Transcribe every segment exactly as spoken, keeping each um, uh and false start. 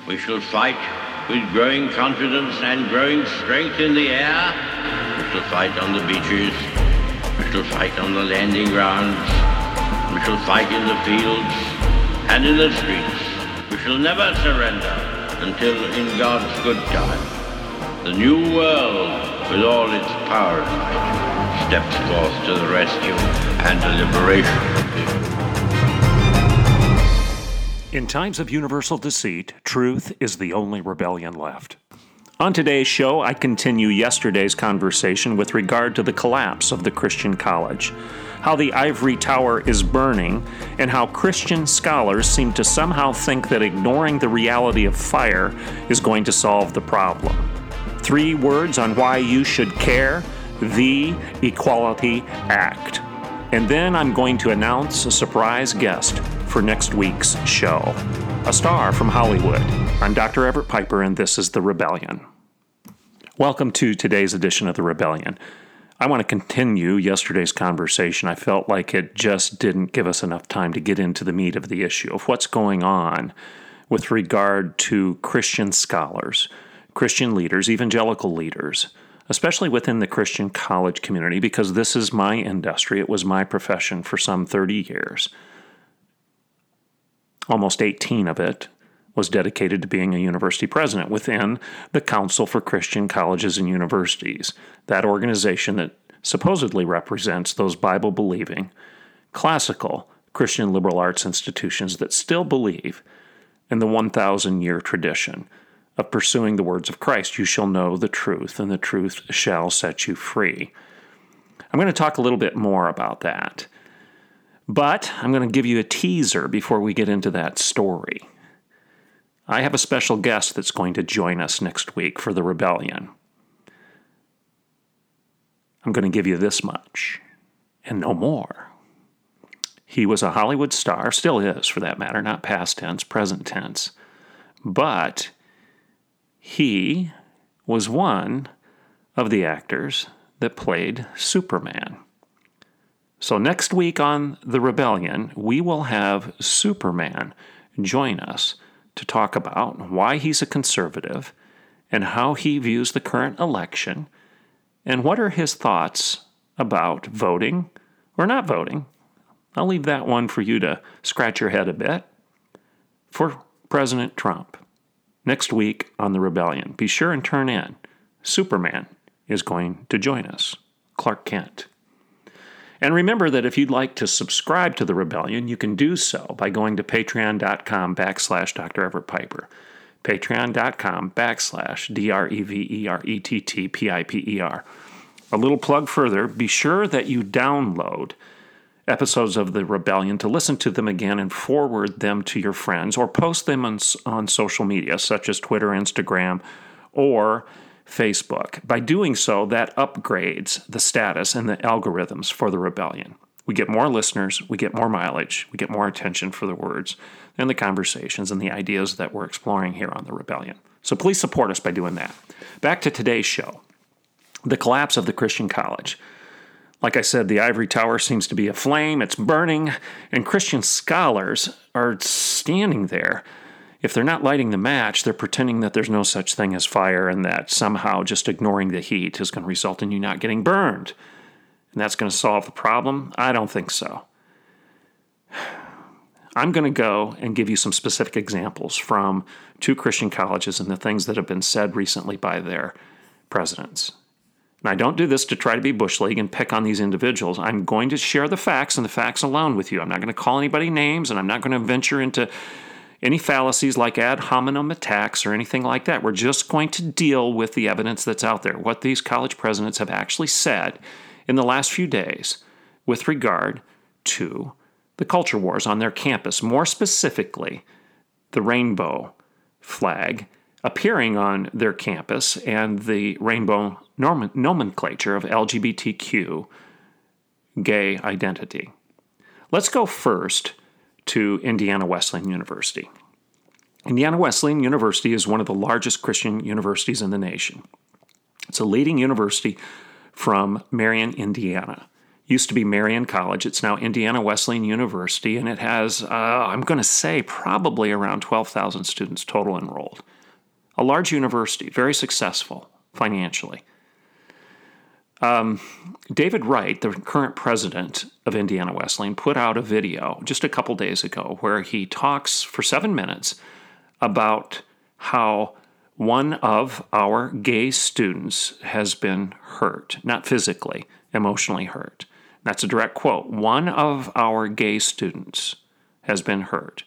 We shall fight with growing confidence and growing strength in the air. We shall fight on the beaches. We shall fight on the landing grounds. We shall fight in the fields and in the streets. We shall never surrender until, in God's good time, the new world, with all its power and might, steps forth to the rescue and the liberation of people. In times of universal deceit, truth is the only rebellion left. On today's show, I continue yesterday's conversation with regard to the collapse of the Christian college, how the ivory tower is burning, and how Christian scholars seem to somehow think that ignoring the reality of fire is going to solve the problem. Three words on why you should care: the Equality Act. And then I'm going to announce a surprise guest for next week's show, a star from Hollywood. I'm Doctor Everett Piper, and this is The Rebellion. Welcome to today's edition of The Rebellion. I want to continue yesterday's conversation. I felt like it just didn't give us enough time to get into the meat of the issue of what's going on with regard to Christian scholars, Christian leaders, evangelical leaders, especially within the Christian college community, because this is my industry. It was my profession for some thirty years. Almost eighteen of it was dedicated to being a university president within the Council for Christian Colleges and Universities, that organization that supposedly represents those Bible-believing, classical Christian liberal arts institutions that still believe in the one thousand year tradition of pursuing the words of Christ. You shall know the truth, and the truth shall set you free. I'm going to talk a little bit more about that. But I'm going to give you a teaser before we get into that story. I have a special guest that's going to join us next week for The Rebellion. I'm going to give you this much, and no more. He was a Hollywood star, still is for that matter, not past tense, present tense. But he was one of the actors that played Superman. So next week on The Rebellion, we will have Superman join us to talk about why he's a conservative and how he views the current election and what are his thoughts about voting or not voting. I'll leave that one for you to scratch your head a bit. For President Trump, next week on The Rebellion, be sure and turn in. Superman is going to join us, Clark Kent. And remember that if you'd like to subscribe to The Rebellion, you can do so by going to patreon.com backslash Dr. Everett Piper. Patreon.com backslash D-R-E-V-E-R-E-T-T-P-I-P-E-R. A little plug further, be sure that you download episodes of The Rebellion to listen to them again and forward them to your friends or post them on, on social media such as Twitter, Instagram, or Facebook. By doing so, that upgrades the status and the algorithms for The Rebellion. We get more listeners, we get more mileage, we get more attention for the words and the conversations and the ideas that we're exploring here on The Rebellion. So please support us by doing that. Back to today's show. The collapse of the Christian college. Like I said, the ivory tower seems to be aflame, it's burning, and Christian scholars are standing there. If they're not lighting the match, they're pretending that there's no such thing as fire and that somehow just ignoring the heat is going to result in you not getting burned. And that's going to solve the problem? I don't think so. I'm going to go and give you some specific examples from two Christian colleges and the things that have been said recently by their presidents. And I don't do this to try to be Bush League and pick on these individuals. I'm going to share the facts and the facts alone with you. I'm not going to call anybody names, and I'm not going to venture into any fallacies like ad hominem attacks or anything like that. We're just going to deal with the evidence that's out there, what these college presidents have actually said in the last few days with regard to the culture wars on their campus, more specifically the rainbow flag appearing on their campus and the rainbow norm- nomenclature of L G B T Q gay identity. Let's go first to Indiana Wesleyan University. Indiana Wesleyan University is one of the largest Christian universities in the nation. It's a leading university from Marion, Indiana. used to be Marian College. It's now Indiana Wesleyan University, and it has, uh, I'm going to say, probably around twelve thousand students total enrolled. A large university, very successful financially. Um, David Wright, the current president of Indiana Wesleyan, put out a video just a couple days ago where he talks for seven minutes about how one of our gay students has been hurt, not physically, emotionally hurt. That's a direct quote. One of our gay students has been hurt.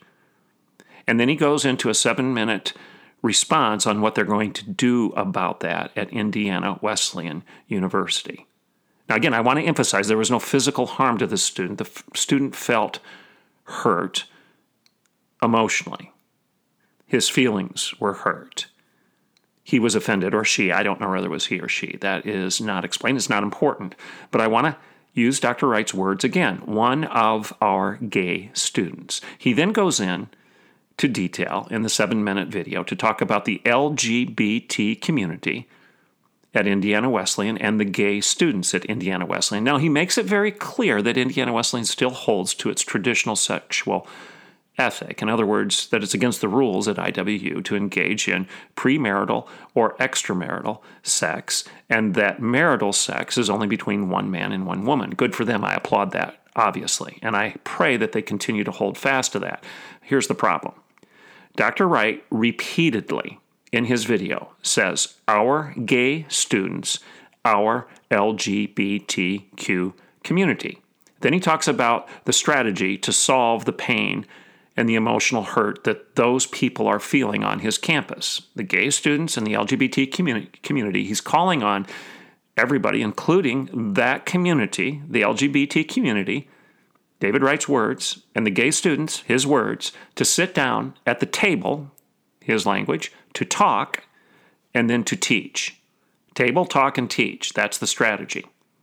And then he goes into a seven-minute response on what they're going to do about that at Indiana Wesleyan University. Now, again, I want to emphasize there was no physical harm to the student. The f- student felt hurt emotionally. His feelings were hurt. He was offended, or she. I don't know whether it was he or she. That is not explained. It's not important. But I want to use Doctor Wright's words again. One of our gay students. He then goes in to detail in the seven-minute video to talk about the L G B T community at Indiana Wesleyan and the gay students at Indiana Wesleyan. Now, he makes it very clear that Indiana Wesleyan still holds to its traditional sexual ethic. In other words, that it's against the rules at I W U to engage in premarital or extramarital sex, and that marital sex is only between one man and one woman. Good for them. I applaud that, obviously, and I pray that they continue to hold fast to that. Here's the problem. Doctor Wright repeatedly in his video says, our gay students, our L G B T Q community. Then he talks about the strategy to solve the pain and the emotional hurt that those people are feeling on his campus. The gay students and the L G B T community, he's calling on everybody, including that community, the L G B T community, David Wright's words, and the gay students, his words, to sit down at the table, his language, to talk, and then to teach. Table, talk, and teach. That's the strategy.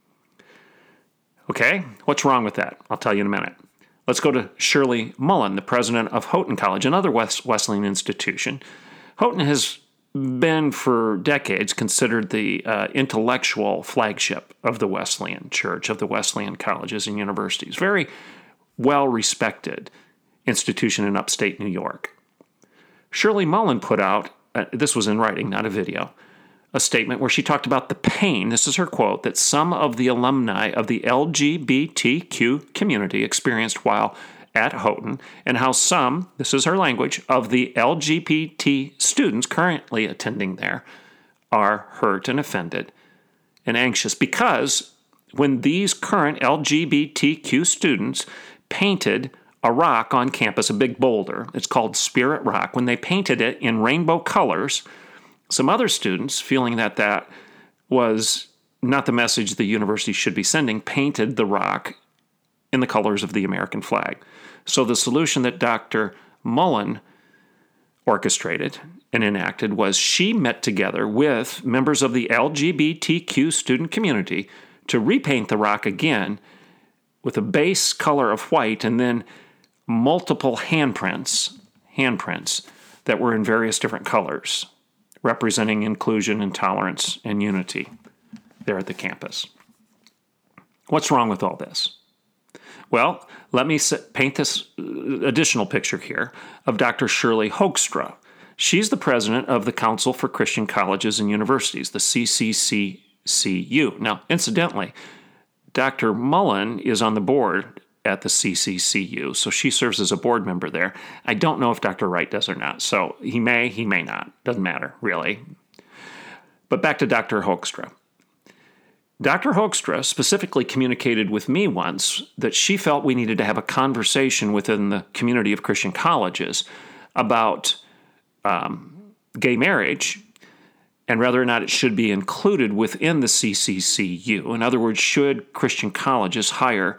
Okay, what's wrong with that? I'll tell you in a minute. Let's go to Shirley Mullen, the president of Houghton College, another West Wesleyan institution. Houghton has been for decades considered the uh, intellectual flagship of the Wesleyan Church, of the Wesleyan colleges and universities. Very well-respected institution in upstate New York. Shirley Mullen put out, uh, this was in writing, not a video, a statement where she talked about the pain, this is her quote, that some of the alumni of the L G B T Q community experienced while at Houghton, and how some, this is her language, of the L G B T students currently attending there are hurt and offended and anxious because when these current L G B T Q students painted a rock on campus, a big boulder, it's called Spirit Rock, when they painted it in rainbow colors, some other students, feeling that that was not the message the university should be sending, painted the rock in the colors of the American flag. So the solution that Doctor Mullen orchestrated and enacted was she met together with members of the L G B T Q student community to repaint the rock again with a base color of white and then multiple handprints, handprints that were in various different colors, representing inclusion and tolerance and unity there at the campus. What's wrong with all this? Well, let me paint this additional picture here of Doctor Shirley Hoekstra. She's the president of the Council for Christian Colleges and Universities, the C C C C U. Now, incidentally, Doctor Mullen is on the board at the C C C U, so she serves as a board member there. I don't know if Doctor Wright does or not, so he may, he may not. Doesn't matter, really. But back to Doctor Hoekstra. Doctor Hoekstra specifically communicated with me once that she felt we needed to have a conversation within the community of Christian colleges about um, gay marriage and whether or not it should be included within the C C C U. In other words, should Christian colleges hire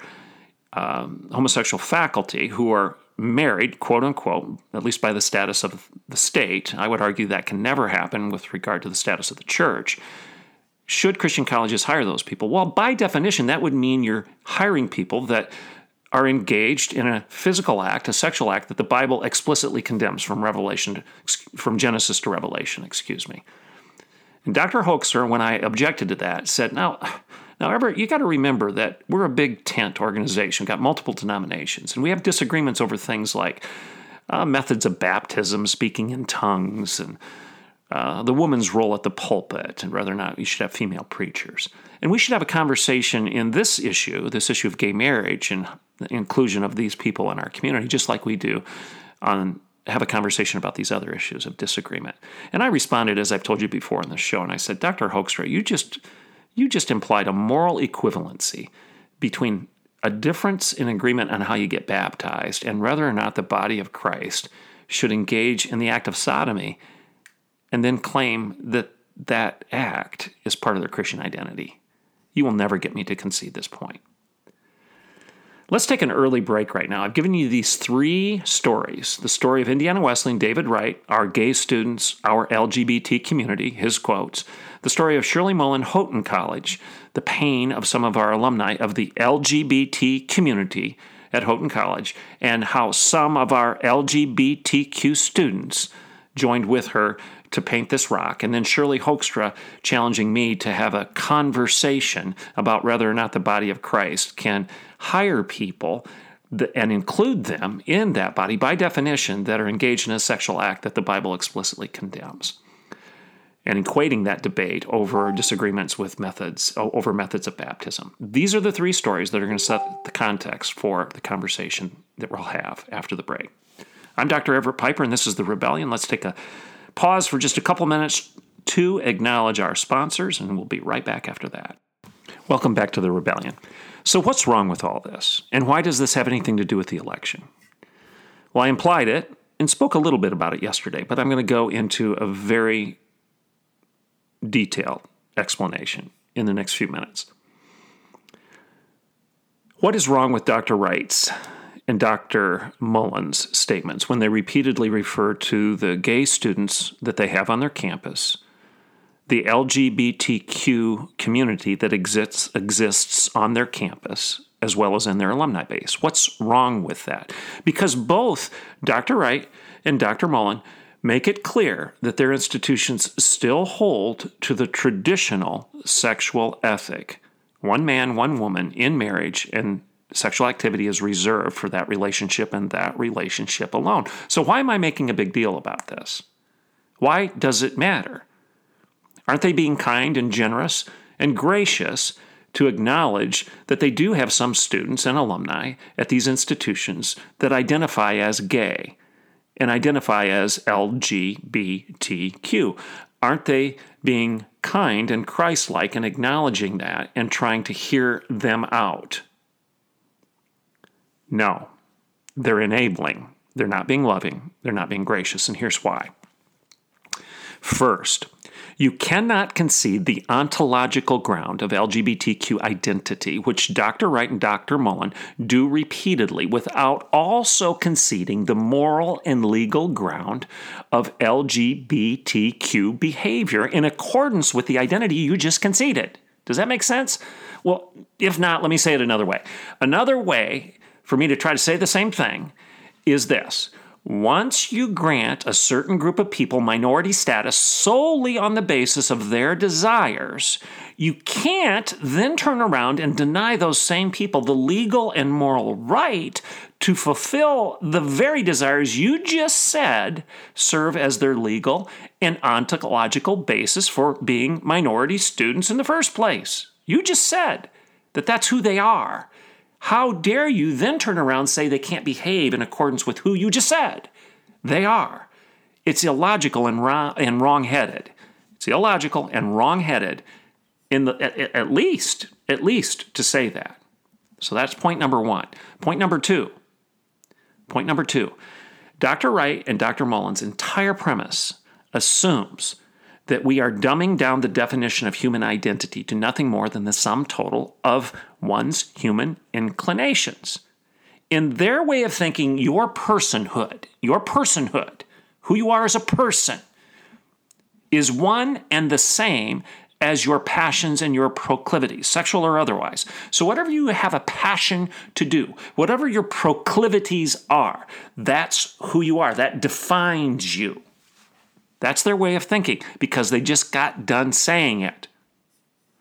um, homosexual faculty who are married, quote unquote, at least by the status of the state? I would argue that can never happen with regard to the status of the church. Should Christian colleges hire those people? Well, by definition, that would mean you're hiring people that are engaged in a physical act, a sexual act that the Bible explicitly condemns from Revelation, from Genesis to Revelation, excuse me. And Doctor Hoekstra, when I objected to that, said, now, Now, Everett, you got to remember that we're a big tent organization. We've got multiple denominations, and we have disagreements over things like uh, methods of baptism, speaking in tongues, and uh, the woman's role at the pulpit, and whether or not you should have female preachers. And we should have a conversation in this issue, this issue of gay marriage and the inclusion of these people in our community, just like we do on have a conversation about these other issues of disagreement. And I responded, as I've told you before on the show, and I said, Doctor Hoekstra, you just you just implied a moral equivalency between a difference in agreement on how you get baptized and whether or not the body of Christ should engage in the act of sodomy and then claim that that act is part of their Christian identity. You will never get me to concede this point. Let's take an early break right now. I've given you these three stories. The story of Indiana Wesleyan, David Wright, our gay students, our L G B T community, his quotes. The story of Shirley Mullen, Houghton College, the pain of some of our alumni of the L G B T community at Houghton College, and how some of our L G B T Q students joined with her to paint this rock, and then Shirley Hoekstra challenging me to have a conversation about whether or not the body of Christ can hire people and include them in that body, by definition, that are engaged in a sexual act that the Bible explicitly condemns, and equating that debate over disagreements with methods, over methods of baptism. These are the three stories that are going to set the context for the conversation that we'll have after the break. I'm Doctor Everett Piper, and this is The Rebellion. Let's take a pause for just a couple minutes to acknowledge our sponsors, and we'll be right back after that. Welcome back to The Rebellion. So what's wrong with all this? And why does this have anything to do with the election? Well, I implied it and spoke a little bit about it yesterday, but I'm going to go into a very detailed explanation in the next few minutes. What is wrong with Doctor Wright's and Doctor Mullen's statements when they repeatedly refer to the gay students that they have on their campus, the L G B T Q community that exists exists on their campus, as well as in their alumni base? What's wrong with that? Because both Doctor Wright and Doctor Mullen make it clear that their institutions still hold to the traditional sexual ethic. One man, one woman in marriage, and sexual activity is reserved for that relationship and that relationship alone. So why am I making a big deal about this? Why does it matter? Aren't they being kind and generous and gracious to acknowledge that they do have some students and alumni at these institutions that identify as gay and identify as L G B T Q? Aren't they being kind and Christ-like and acknowledging that and trying to hear them out? No, they're enabling. They're not being loving. They're not being gracious, and here's why. First, you cannot concede the ontological ground of L G B T Q identity, which Doctor Wright and Doctor Mullen do repeatedly, without also conceding the moral and legal ground of L G B T Q behavior in accordance with the identity you just conceded. Does that make sense? Well, if not, let me say it another way. Another way for me to try to say the same thing is this. Once you grant a certain group of people minority status solely on the basis of their desires, you can't then turn around and deny those same people the legal and moral right to fulfill the very desires you just said serve as their legal and ontological basis for being minority students in the first place. You just said that that's who they are. How dare you then turn around and say they can't behave in accordance with who you just said they are? It's illogical and wrong and wrong-headed. It's illogical and wrong-headed in the at, at least at least to say that. So that's point number one. Point number two. Point number two. Doctor Wright and Doctor Mullen's entire premise assumes that we are dumbing down the definition of human identity to nothing more than the sum total of one's human inclinations. In their way of thinking, your personhood, your personhood, who you are as a person, is one and the same as your passions and your proclivities, sexual or otherwise. So whatever you have a passion to do, whatever your proclivities are, that's who you are. That defines you. That's their way of thinking because they just got done saying it.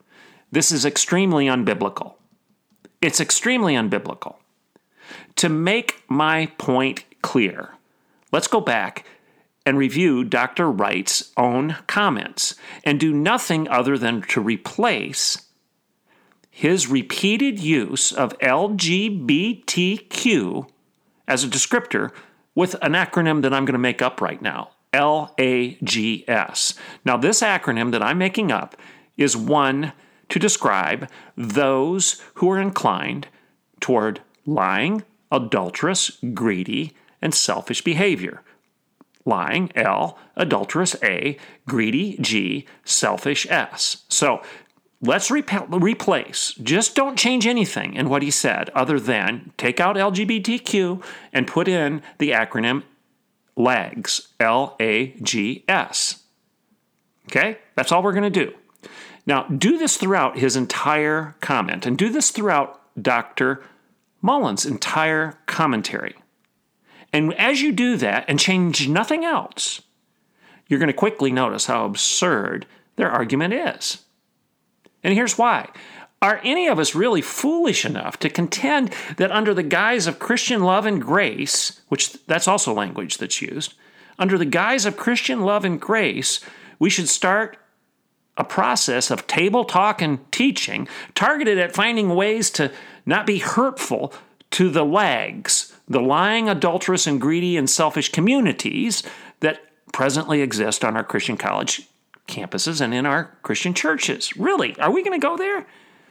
This is extremely unbiblical. It's extremely unbiblical. To make my point clear, let's go back and review Doctor Wright's own comments and do nothing other than to replace his repeated use of L G B T Q as a descriptor with an acronym that I'm going to make up right now, L A G S. Now, this acronym that I'm making up is one to describe those who are inclined toward lying, adulterous, greedy, and selfish behavior. Lying, L, adulterous, A, greedy, G, selfish, S. So let's rep- replace. Just don't change anything in what he said other than take out L G B T Q and put in the acronym LAGS, L A G S. Okay? That's all we're going to do. Now, do this throughout his entire comment, and do this throughout Doctor Mullen's entire commentary. And as you do that and change nothing else, you're going to quickly notice how absurd their argument is. And here's why. Are any of us really foolish enough to contend that under the guise of Christian love and grace, which that's also language that's used, under the guise of Christian love and grace, we should start a process of table talk and teaching targeted at finding ways to not be hurtful to the lags, the lying, adulterous, and greedy and selfish communities that presently exist on our Christian college campuses and in our Christian churches? Really, are we going to go there?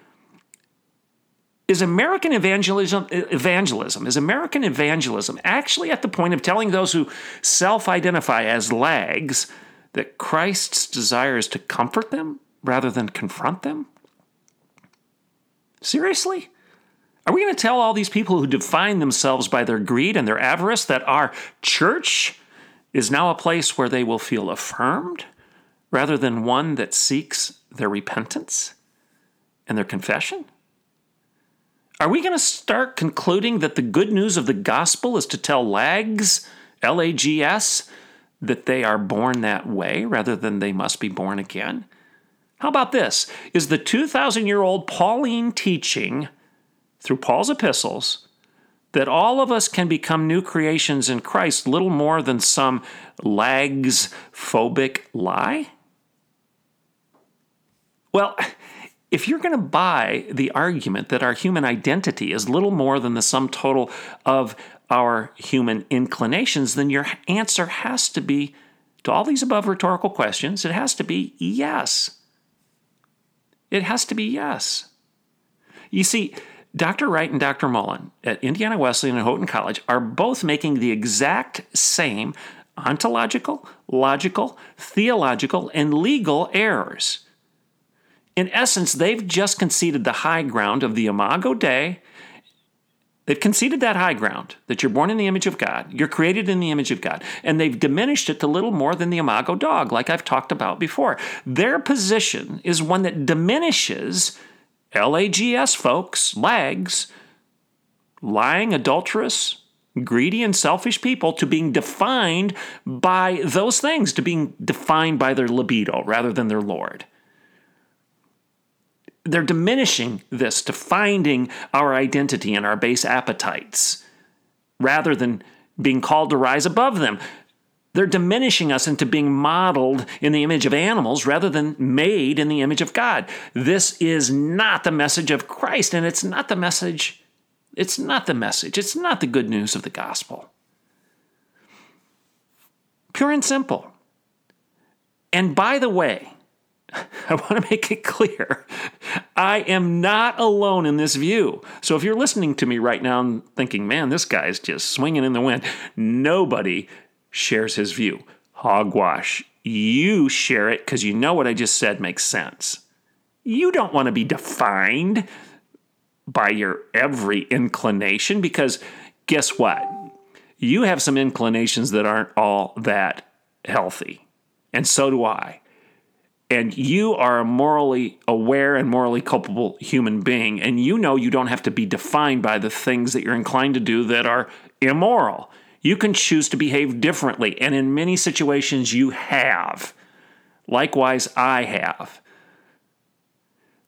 Is American evangelism, evangelism, is American evangelism actually at the point of telling those who self-identify as lags that Christ's desire is to comfort them rather than confront them? Seriously? Are we going to tell all these people who define themselves by their greed and their avarice that our church is now a place where they will feel affirmed rather than one that seeks their repentance and their confession? Are we going to start concluding that the good news of the gospel is to tell lags, L A G S, that they are born that way rather than they must be born again? How about this? Is the two thousand year old Pauline teaching through Paul's epistles that all of us can become new creations in Christ little more than some lags-phobic lie? Well, if you're going to buy the argument that our human identity is little more than the sum total of our human inclinations, then your answer has to be, to all these above rhetorical questions, it has to be yes. It has to be yes. You see, Doctor Wright and Doctor Mullen at Indiana Wesleyan and Houghton College are both making the exact same ontological, logical, theological, and legal errors. In essence, they've just conceded the high ground of the Imago Dei. They've conceded that high ground, that you're born in the image of God, you're created in the image of God, and they've diminished it to little more than the Imago Dog, like I've talked about before. Their position is one that diminishes L A G S folks, lags, lying, adulterous, greedy, and selfish people to being defined by those things, to being defined by their libido rather than their Lord. They're diminishing this to finding our identity and our base appetites rather than being called to rise above them. They're diminishing us into being modeled in the image of animals rather than made in the image of God. This is not the message of Christ, and it's not the message, it's not the message, it's not the good news of the gospel. Pure and simple. And by the way, I want to make it clear, I am not alone in this view. So if you're listening to me right now and thinking, man, this guy's just swinging in the wind, nobody shares his view. Hogwash. You share it because you know what I just said makes sense. You don't want to be defined by your every inclination because guess what? You have some inclinations that aren't all that healthy. And so do I. And you are a morally aware and morally culpable human being, and you know you don't have to be defined by the things that you're inclined to do that are immoral. You can choose to behave differently, and in many situations you have. Likewise, I have.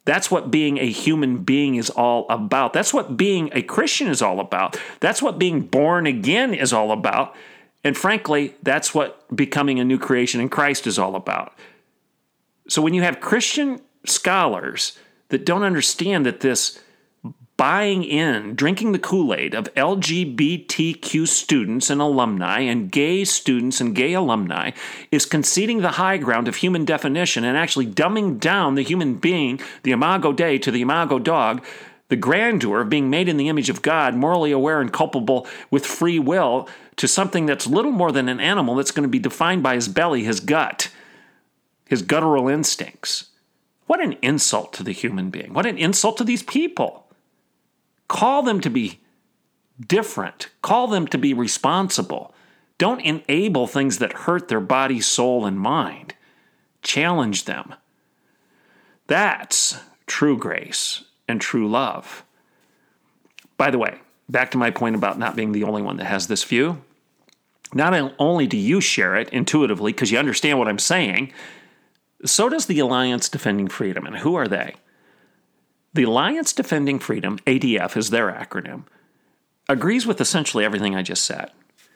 That's what being a human being is all about. That's what being a Christian is all about. That's what being born again is all about. And frankly, that's what becoming a new creation in Christ is all about. So when you have Christian scholars that don't understand that this buying in, drinking the Kool-Aid of L G B T Q students and alumni and gay students and gay alumni is conceding the high ground of human definition and actually dumbing down the human being, the imago Dei, to the imago dog, the grandeur of being made in the image of God, morally aware and culpable with free will, to something that's little more than an animal that's going to be defined by his belly, his gut, his guttural instincts. What an insult to the human being. What an insult to these people. Call them to be different. Call them to be responsible. Don't enable things that hurt their body, soul, and mind. Challenge them. That's true grace and true love. By the way, back to my point about not being the only one that has this view. Not only do you share it intuitively because you understand what I'm saying, so does the Alliance Defending Freedom. And who are they? The Alliance Defending Freedom, A D F is their acronym, agrees with essentially everything I just said.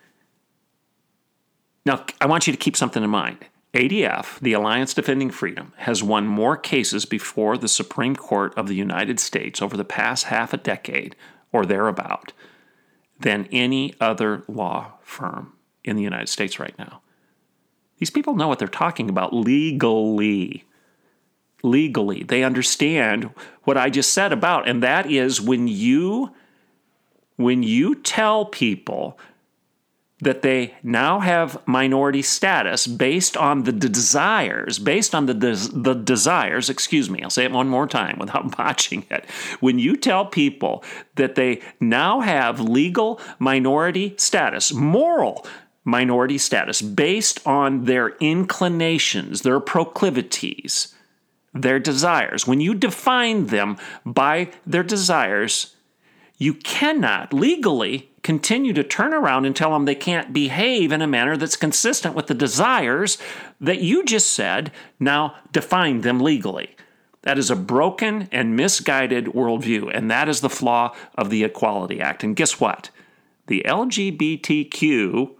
Now, I want you to keep something in mind. A D F, the Alliance Defending Freedom, has won more cases before the Supreme Court of the United States over the past half a decade or thereabout than any other law firm in the United States right now. These people know what they're talking about legally. Legally. They understand what I just said about, and that is when you, when you tell people that they now have minority status based on the desires, based on the des- the desires, excuse me, I'll say it one more time without botching it. When you tell people that they now have legal minority status, moral minority status, based on their inclinations, their proclivities, their desires, when you define them by their desires, you cannot legally continue to turn around and tell them they can't behave in a manner that's consistent with the desires that you just said now define them legally. That is a broken and misguided worldview, and that is the flaw of the Equality Act. And guess what? The L G B T Q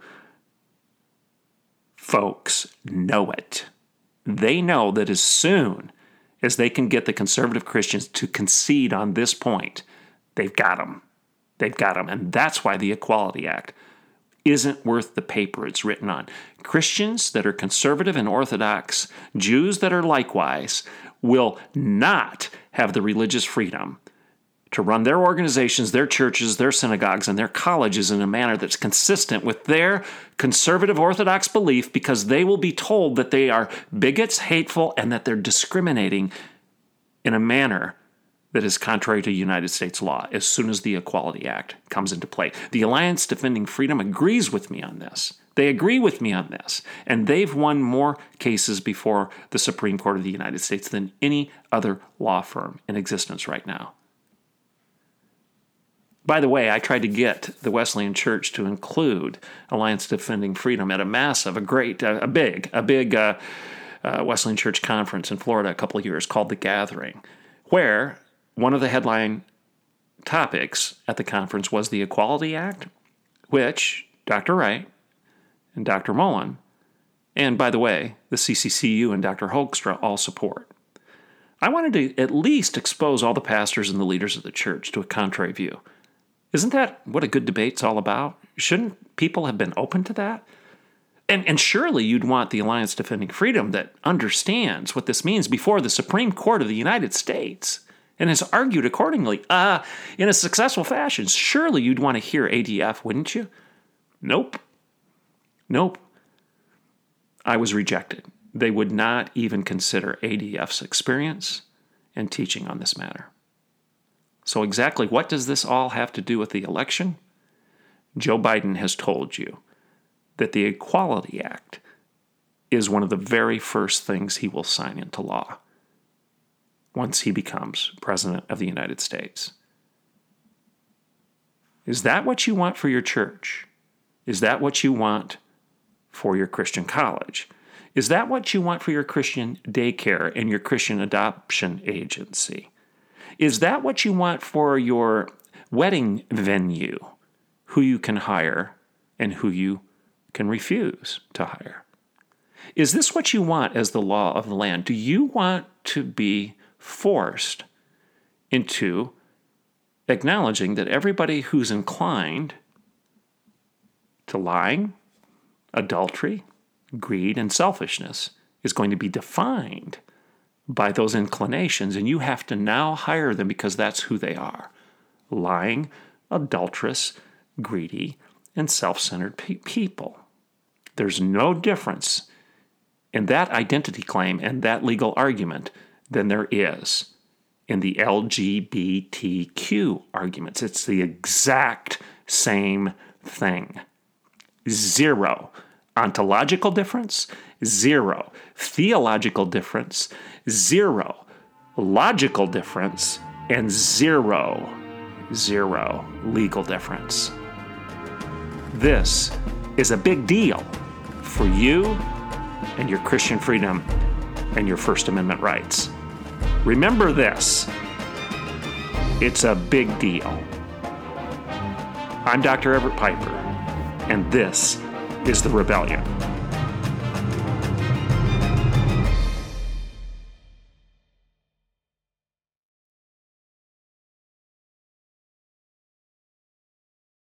folks know it. They know that as soon as they can get the conservative Christians to concede on this point, they've got them. They've got them. And that's why the Equality Act isn't worth the paper it's written on. Christians that are conservative and orthodox, Jews that are likewise, will not have the religious freedom to run their organizations, their churches, their synagogues, and their colleges in a manner that's consistent with their conservative orthodox belief, because they will be told that they are bigots, hateful, and that they're discriminating in a manner that is contrary to United States law as soon as the Equality Act comes into play. The Alliance Defending Freedom agrees with me on this. They agree with me on this. And they've won more cases before the Supreme Court of the United States than any other law firm in existence right now. By the way, I tried to get the Wesleyan Church to include Alliance Defending Freedom at a massive, a great, a big, a big uh, uh, Wesleyan Church conference in Florida a couple of years called The Gathering, where one of the headline topics at the conference was the Equality Act, which Doctor Wright and Doctor Mullen, and by the way, the C C C U and Doctor Hoekstra all support. I wanted to at least expose all the pastors and the leaders of the church to a contrary view. Isn't that what a good debate's all about? Shouldn't people have been open to that? And, and surely you'd want the Alliance Defending Freedom that understands what this means before the Supreme Court of the United States and has argued accordingly uh, in a successful fashion. Surely you'd want to hear A D F, wouldn't you? Nope. Nope. I was rejected. They would not even consider A D F's experience and teaching on this matter. So exactly what does this all have to do with the election? Joe Biden has told you that the Equality Act is one of the very first things he will sign into law once he becomes president of the United States. Is that what you want for your church? Is that what you want for your Christian college? Is that what you want for your Christian daycare and your Christian adoption agency? Is that what you want for your wedding venue, who you can hire and who you can refuse to hire? Is this what you want as the law of the land? Do you want to be forced into acknowledging that everybody who's inclined to lying, adultery, greed, and selfishness is going to be defined by those inclinations, and you have to now hire them because that's who they are? Lying, adulterous, greedy, and self-centered pe- people. There's no difference in that identity claim and that legal argument than there is in the L G B T Q arguments. It's the exact same thing. Zero ontological difference, zero theological difference, zero logical difference, and zero, zero legal difference. This is a big deal for you and your Christian freedom and your First Amendment rights. Remember this. It's a big deal. I'm Doctor Everett Piper, and this is The Rebellion.